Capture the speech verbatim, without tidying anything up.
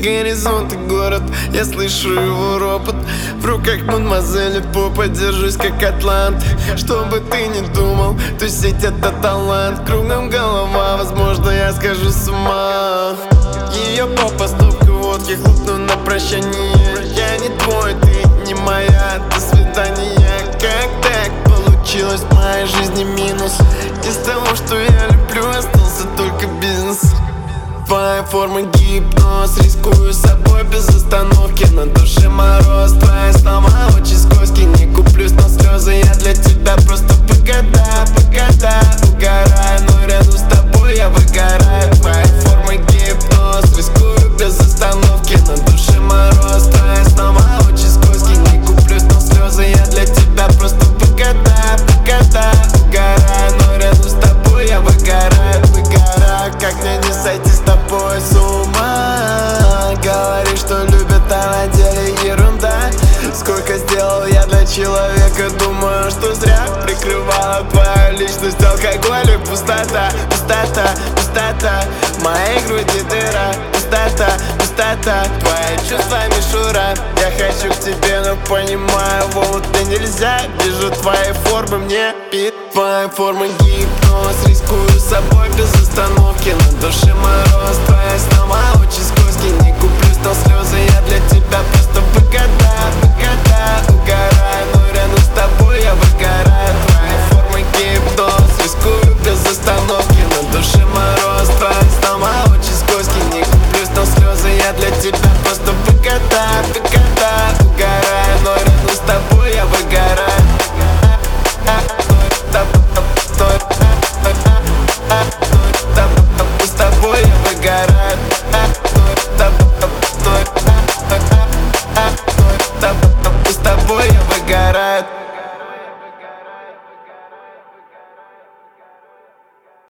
горизонт и город, я слышу его ропот. В руках мадемуазели попа, держусь как атлант. Что бы ты ни думал, то сеть это талант. Кругом голова, возможно я схожу с ума. Ее попа, стопка водки, хлопну на прощание. Я не твой, ты не моя, до свидания. Как так получилось в моей жизни минус? Из того, что я люблю, остался только бизнес. Твоя форма гипноз, рискую собой без остановки. На душе мороз, твои слова очень скользкие. Не куплюсь на слезы, я для тебя просто погода, погода. Угораю, но рядом с тобой я выгораю. Твоя форма гипноз, рискую без остановки. На душе мороз, твои слова очень скользкие. Не куплюсь на слезы, я для тебя просто погода, погода. Угораю, но рядом с тобой я выгораю, выгораю. Как мне не сойти с тобой с ума? Говоришь, что любит, а на деле ерунда. Сколько сделал я для человека, думаю, что зря. Прикрывала твою личность алкоголь и пустота, пустота, пустота. В моей груди дыра, пустота, пустота. Твои чувства мишура, я хочу к тебе, но понимаю, вот и нельзя. Вижу твои формы, мне пит. Твоя форма гипноз, рискую собой без остановки. На душе мороз, твои слова очень скользкие. Не куплюсь на слезы, я для тебя просто погода, погода. Угораю, но рядом с тобой я выгораю.